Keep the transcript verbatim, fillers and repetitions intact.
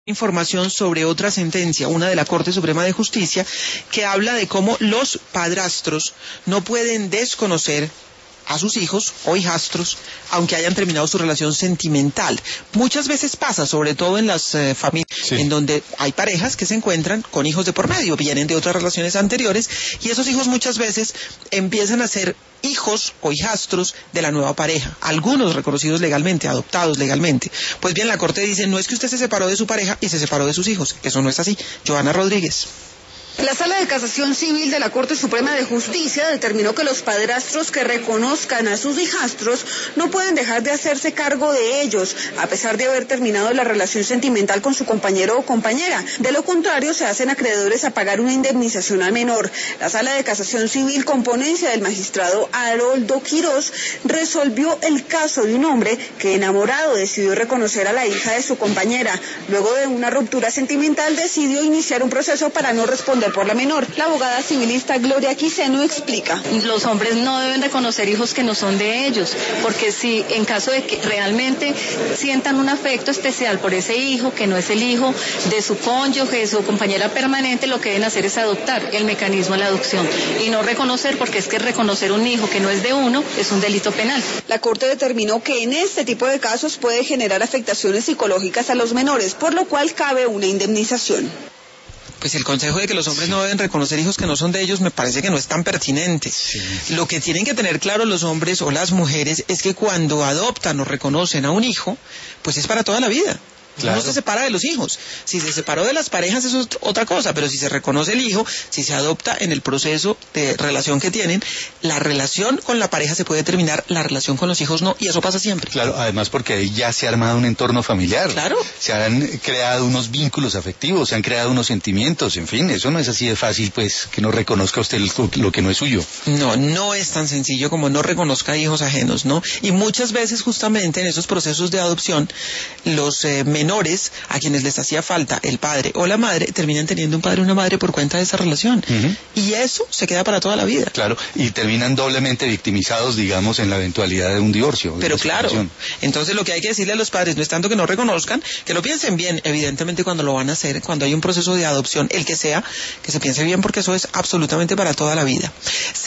Información sobre otra sentencia, una de la Corte Suprema de Justicia, que habla de cómo los padrastros no pueden desconocer a sus hijos o hijastros, aunque hayan terminado su relación sentimental. Muchas veces pasa, sobre todo en las eh, familias, sí, en donde hay parejas que se encuentran con hijos de por medio, vienen de otras relaciones anteriores, y esos hijos muchas veces empiezan a ser hijos o hijastros de la nueva pareja, algunos reconocidos legalmente, adoptados legalmente. Pues bien, la Corte dice, no es que usted se separó de su pareja y se separó de sus hijos, eso no es así. Joana Rodríguez. La Sala de Casación Civil de la Corte Suprema de Justicia determinó que los padrastros que reconozcan a sus hijastros no pueden dejar de hacerse cargo de ellos, a pesar de haber terminado la relación sentimental con su compañero o compañera. De lo contrario, se hacen acreedores a pagar una indemnización al menor. La Sala de Casación Civil, con ponencia del magistrado Haroldo Quirós, resolvió el caso de un hombre que, enamorado, decidió reconocer a la hija de su compañera. Luego de una ruptura sentimental, decidió iniciar un proceso para no responder por la menor. La abogada civilista Gloria Quiseno explica. Los hombres no deben reconocer hijos que no son de ellos, porque si en caso de que realmente sientan un afecto especial por ese hijo, que no es el hijo de su cónyuge, de su compañera permanente, lo que deben hacer es adoptar el mecanismo de la adopción y no reconocer, porque es que reconocer un hijo que no es de uno es un delito penal. La Corte determinó que en este tipo de casos puede generar afectaciones psicológicas a los menores, por lo cual cabe una indemnización. Pues el consejo de que los hombres no deben reconocer hijos que no son de ellos me parece que no es tan pertinente. Sí. Lo que tienen que tener claro los hombres o las mujeres es que cuando adoptan o reconocen a un hijo, pues es para toda la vida. Claro. No se separa de los hijos. Si se separó de las parejas eso es otra cosa, pero si se reconoce el hijo, si se adopta en el proceso de relación que tienen, la relación con la pareja se puede terminar, la relación con los hijos no, y eso pasa siempre. Claro, además porque ahí ya se ha armado un entorno familiar. Claro. Se han creado unos vínculos afectivos, se han creado unos sentimientos, en fin, eso no es así de fácil, pues, que no reconozca usted lo que no es suyo. No, no es tan sencillo como no reconozca hijos ajenos, ¿no? Y muchas veces justamente en esos procesos de adopción, los eh, menores a quienes les hacía falta el padre o la madre, terminan teniendo un padre o una madre por cuenta de esa relación. Uh-huh. Y eso se queda para toda la vida. Claro, y terminan doblemente victimizados, digamos, en la eventualidad de un divorcio. Pero claro, entonces lo que hay que decirle a los padres no es tanto que no reconozcan, que lo piensen bien, evidentemente cuando lo van a hacer, cuando hay un proceso de adopción, el que sea, que se piense bien porque eso es absolutamente para toda la vida.